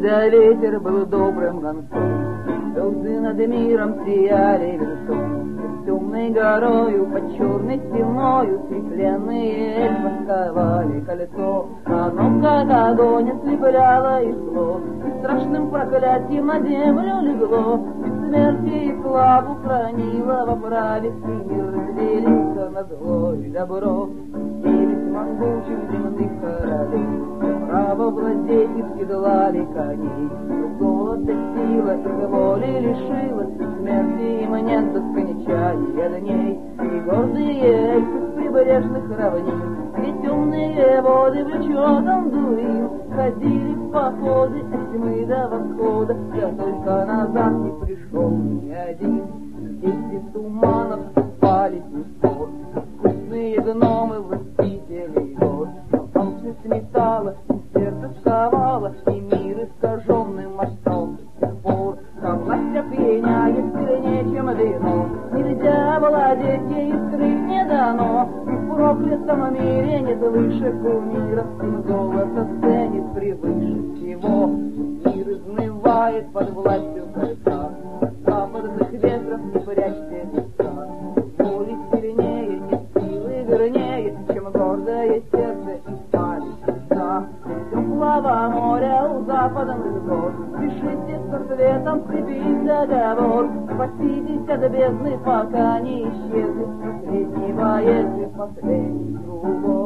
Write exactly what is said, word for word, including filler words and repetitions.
когда ветер был добрым гонцом, звезды над миром сияли венцом. С темной горою, под черной стеною, священные эльфы сковали кольцо. Оно, как огонь, ослепляло и шло, и страшным проклятием на землю легло. Смерти и славу хранила во праве, и мир разделился на зло и добро. Девять могучих земных королей право владеть и седлали коней. Голода, сила и воли лишила, смерти им нет до скончания дней. И гордые эльфы с прибрежных равнин, и темные воды влечетом дури, ходили в походы от тьмы до восхода, да только назад не пришел ни один. Здесь из туманов спали пор, вкусные гномы, властители гор. Но алчность металла и сердце сковало, и мир искаженным остался с тех пор. А власть опьяняет сильнее, чем вино, нельзя владеть ей, скрыть не дано. И в проклятом мире нет выше кумира, им золото ценит превыше всего. Мир изнывает под властью кольца, от западных ветров не прячься леса. Воли сильнее, нет силы вернее, чем гордое сердце и сталь сердца. Теплого моря у западных гор пишите со светом скрепить договор. Спаситесь от бездны, пока не исчезнет последний боец и последний другой.